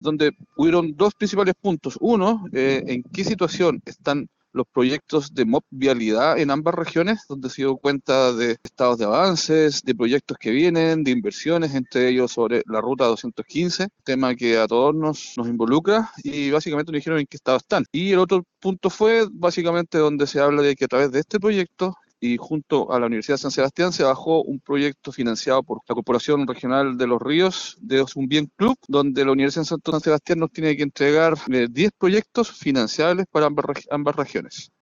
donde hubieron dos principales puntos. Uno, en qué situación están los proyectos de vialidad en ambas regiones, donde se dio cuenta de estados de avances, de proyectos que vienen, de inversiones, entre ellos sobre la ruta 215, tema que a todos nos involucra, y básicamente nos dijeron en qué estado están. Y el otro punto fue básicamente donde se habla de que a través de este proyecto y junto a la Universidad de San Sebastián se bajó un proyecto financiado por la Corporación Regional de los Ríos de un bien club, donde la Universidad de San Sebastián nos tiene que entregar 10 proyectos financiables para ambas regiones.